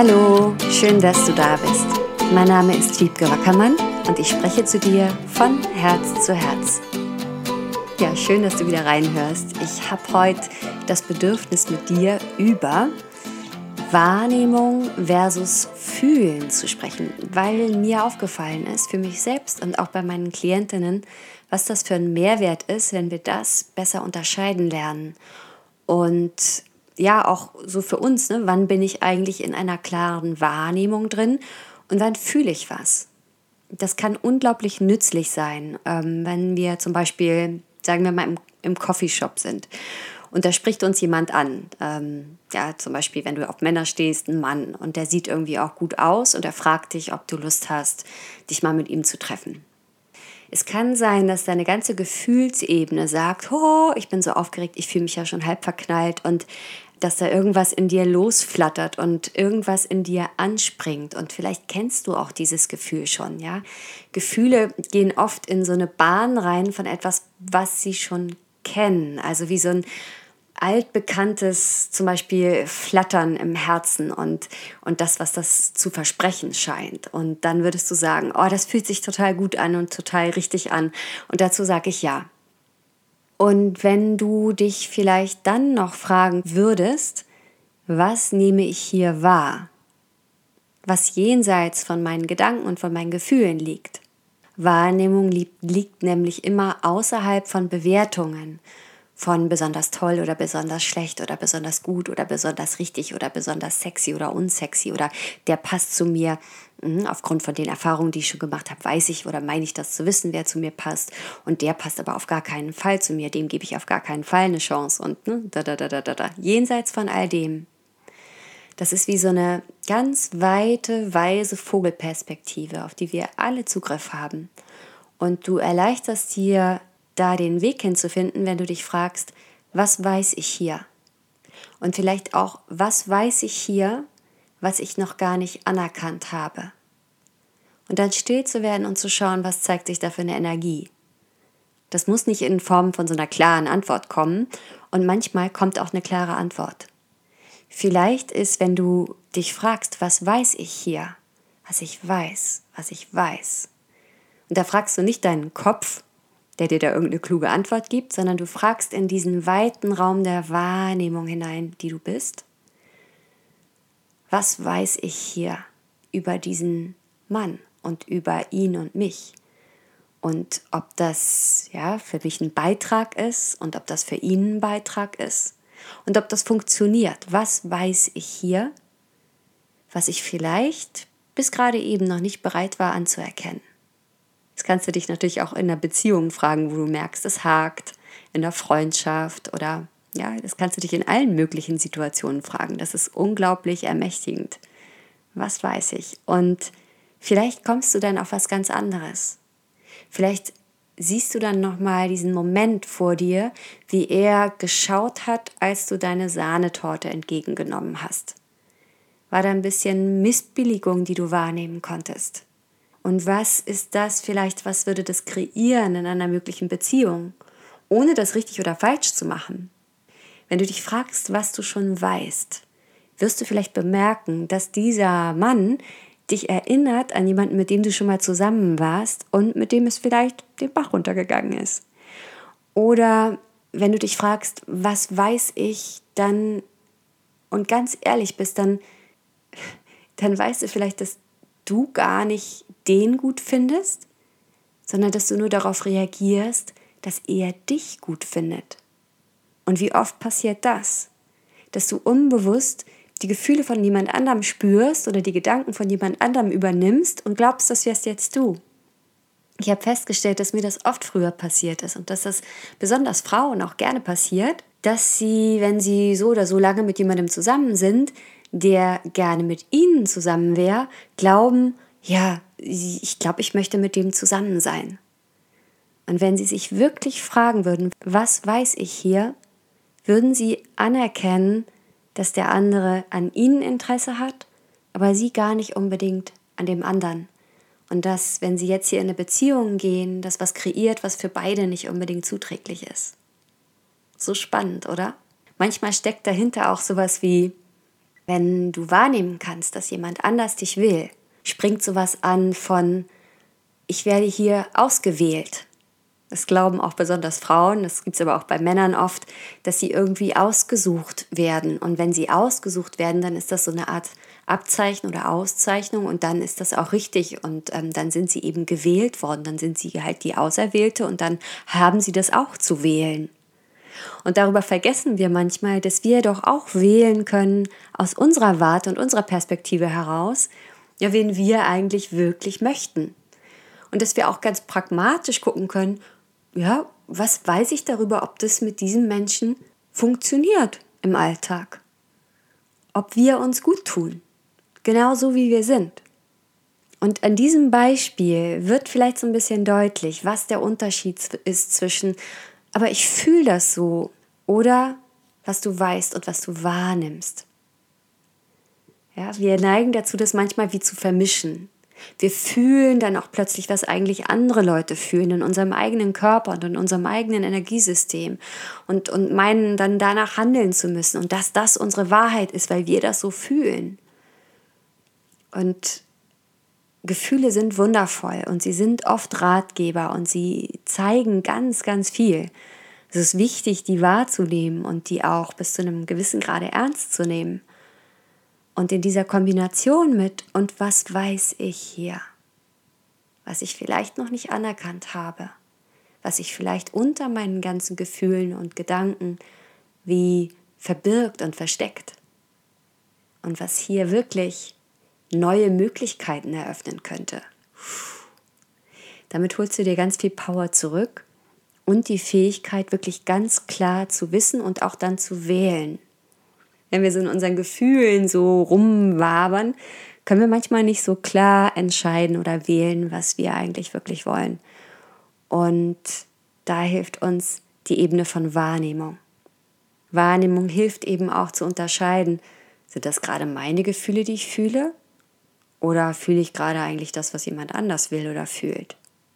Hallo, schön, dass du da bist. Mein Name ist Wiebke Wackermann und ich spreche zu dir von Herz zu Herz. Ja, schön, dass du wieder reinhörst. Ich habe heute das Bedürfnis, mit dir über Wahrnehmung versus Fühlen zu sprechen, weil mir aufgefallen ist, für mich selbst und auch bei meinen Klientinnen, was das für ein Mehrwert ist, wenn wir das besser unterscheiden lernen. Und ja, auch so für uns, ne? Wann bin ich eigentlich in einer klaren Wahrnehmung drin und wann fühle ich was? Das kann unglaublich nützlich sein, wenn wir zum Beispiel, sagen wir mal, im Coffeeshop sind und da spricht uns jemand an. Ja, zum Beispiel, wenn du auf Männer stehst, ein Mann, und der sieht irgendwie auch gut aus und er fragt dich, ob du Lust hast, dich mal mit ihm zu treffen. Es kann sein, dass deine ganze Gefühlsebene sagt, oh, ich bin so aufgeregt, ich fühle mich ja schon halb verknallt, und dass da irgendwas in dir losflattert und irgendwas in dir anspringt. Und vielleicht kennst du auch dieses Gefühl schon, ja. Gefühle gehen oft in so eine Bahn rein von etwas, was sie schon kennen. Also wie so ein altbekanntes, zum Beispiel Flattern im Herzen und das, was das zu versprechen scheint. Und dann würdest du sagen, oh, das fühlt sich total gut an und total richtig an. Und dazu sage ich ja. Und wenn du dich vielleicht dann noch fragen würdest, was nehme ich hier wahr? Was jenseits von meinen Gedanken und von meinen Gefühlen liegt. Wahrnehmung liegt nämlich immer außerhalb von Bewertungen, von besonders toll oder besonders schlecht oder besonders gut oder besonders richtig oder besonders sexy oder unsexy oder der passt zu mir. Aufgrund von den Erfahrungen, die ich schon gemacht habe, weiß ich oder meine ich das zu wissen, wer zu mir passt, und der passt aber auf gar keinen Fall zu mir, dem gebe ich auf gar keinen Fall eine Chance und jenseits von all dem. Das ist wie so eine ganz weite, weise Vogelperspektive, auf die wir alle Zugriff haben. Und du erleichterst dir da den Weg hinzufinden, wenn du dich fragst, was weiß ich hier? Und vielleicht auch, was weiß ich hier, was ich noch gar nicht anerkannt habe? Und dann still zu werden und zu schauen, was zeigt sich da für eine Energie. Das muss nicht in Form von so einer klaren Antwort kommen, und manchmal kommt auch eine klare Antwort. Vielleicht ist, wenn du dich fragst, was weiß ich hier, was ich weiß. Und da fragst du nicht deinen Kopf, der dir da irgendeine kluge Antwort gibt, sondern du fragst in diesen weiten Raum der Wahrnehmung hinein, die du bist. Was weiß ich hier über diesen Mann und über ihn und mich? Und ob das ja für mich ein Beitrag ist und ob das für ihn ein Beitrag ist und ob das funktioniert. Was weiß ich hier, was ich vielleicht bis gerade eben noch nicht bereit war anzuerkennen? Das kannst du dich natürlich auch in einer Beziehung fragen, wo du merkst, es hakt, in der Freundschaft oder ja, das kannst du dich in allen möglichen Situationen fragen. Das ist unglaublich ermächtigend. Was weiß ich? Und vielleicht kommst du dann auf was ganz anderes. Vielleicht siehst du dann nochmal diesen Moment vor dir, wie er geschaut hat, als du deine Sahnetorte entgegengenommen hast. War da ein bisschen Missbilligung, die du wahrnehmen konntest? Und was ist das vielleicht, was würde das kreieren in einer möglichen Beziehung, ohne das richtig oder falsch zu machen? Wenn du dich fragst, was du schon weißt, wirst du vielleicht bemerken, dass dieser Mann dich erinnert an jemanden, mit dem du schon mal zusammen warst und mit dem es vielleicht den Bach runtergegangen ist. Oder wenn du dich fragst, was weiß ich, dann und ganz ehrlich bist, dann weißt du vielleicht, dass du gar nicht den gut findest, sondern dass du nur darauf reagierst, dass er dich gut findet. Und wie oft passiert das? Dass du unbewusst die Gefühle von jemand anderem spürst oder die Gedanken von jemand anderem übernimmst und glaubst, das wärst jetzt du. Ich habe festgestellt, dass mir das oft früher passiert ist und dass das besonders Frauen auch gerne passiert, dass sie, wenn sie so oder so lange mit jemandem zusammen sind, der gerne mit ihnen zusammen wäre, glauben, ja, ich glaube, ich möchte mit dem zusammen sein. Und wenn sie sich wirklich fragen würden, was weiß ich hier, würden sie anerkennen, dass der andere an ihnen Interesse hat, aber sie gar nicht unbedingt an dem anderen. Und dass, wenn sie jetzt hier in eine Beziehung gehen, das was kreiert, was für beide nicht unbedingt zuträglich ist. So spannend, oder? Manchmal steckt dahinter auch sowas wie, Wenn du wahrnehmen kannst, dass jemand anders dich will, springt sowas an von, ich werde hier ausgewählt. Das glauben auch besonders Frauen, das gibt es aber auch bei Männern oft, dass sie irgendwie ausgesucht werden. Und wenn sie ausgesucht werden, dann ist das so eine Art Abzeichen oder Auszeichnung und dann ist das auch richtig und dann sind sie eben gewählt worden, dann sind sie halt die Auserwählte und dann haben sie das auch zu wählen. Und darüber vergessen wir manchmal, dass wir doch auch wählen können aus unserer Warte und unserer Perspektive heraus, ja, wen wir eigentlich wirklich möchten. Und dass wir auch ganz pragmatisch gucken können, ja, was weiß ich darüber, ob das mit diesem Menschen funktioniert im Alltag? Ob wir uns gut tun, genauso wie wir sind. Und an diesem Beispiel wird vielleicht so ein bisschen deutlich, was der Unterschied ist zwischen, aber ich fühle das so, oder was du weißt und was du wahrnimmst. Ja, wir neigen dazu, das manchmal wie zu vermischen. Wir fühlen dann auch plötzlich, was eigentlich andere Leute fühlen in unserem eigenen Körper und in unserem eigenen Energiesystem und meinen dann danach handeln zu müssen und dass das unsere Wahrheit ist, weil wir das so fühlen. Und Gefühle sind wundervoll und sie sind oft Ratgeber und sie zeigen ganz, ganz viel. Es ist wichtig, die wahrzunehmen und die auch bis zu einem gewissen Grade ernst zu nehmen. Und in dieser Kombination mit, und was weiß ich hier, was ich vielleicht noch nicht anerkannt habe, was sich vielleicht unter meinen ganzen Gefühlen und Gedanken wie verbirgt und versteckt und was hier wirklich neue Möglichkeiten eröffnen könnte. Damit holst du dir ganz viel Power zurück und die Fähigkeit, wirklich ganz klar zu wissen und auch dann zu wählen. Wenn wir so in unseren Gefühlen so rumwabern, können wir manchmal nicht so klar entscheiden oder wählen, was wir eigentlich wirklich wollen. Und da hilft uns die Ebene von Wahrnehmung. Wahrnehmung hilft eben auch zu unterscheiden, sind das gerade meine Gefühle, die ich fühle? Oder fühle ich gerade eigentlich das, was jemand anders will oder fühlt?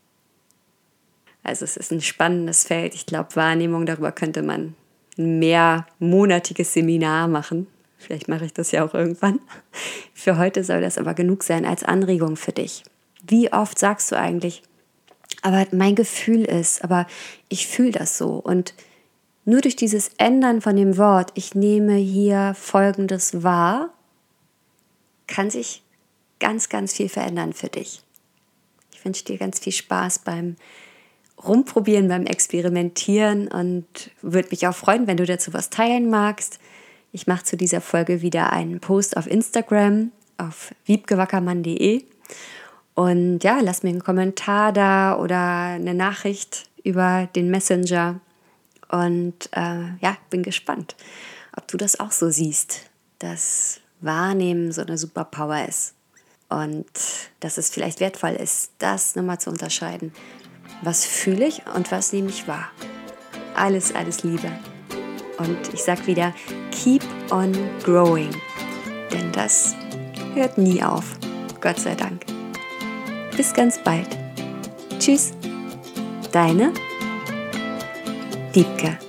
Also es ist ein spannendes Feld. Ich glaube, Wahrnehmung, darüber könnte man ein mehrmonatiges Seminar machen. Vielleicht mache ich das ja auch irgendwann. Für heute soll das aber genug sein als Anregung für dich. Wie oft sagst du eigentlich, aber mein Gefühl ist, aber ich fühle das so. Und nur durch dieses Ändern von dem Wort, ich nehme hier Folgendes wahr, kann sich ganz, ganz viel verändern für dich. Ich wünsche dir ganz viel Spaß beim Rumprobieren, beim Experimentieren und würde mich auch freuen, wenn du dazu was teilen magst. Ich mache zu dieser Folge wieder einen Post auf Instagram, auf wiebkewackermann.de und ja, lass mir einen Kommentar da oder eine Nachricht über den Messenger und bin gespannt, ob du das auch so siehst, dass Wahrnehmen so eine Superpower ist und dass es vielleicht wertvoll ist, das nochmal zu unterscheiden. Was fühle ich und was nehme ich wahr? Alles, alles Liebe. Und ich sag wieder, keep on growing. Denn das hört nie auf. Gott sei Dank. Bis ganz bald. Tschüss. Deine Wiebke.